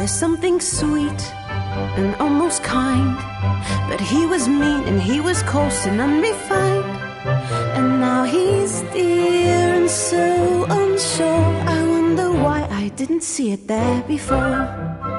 There's something sweet and almost kind, but he was mean and he was coarse and unrefined. And now he's dear and so unsure. I wonder why I didn't see it there before.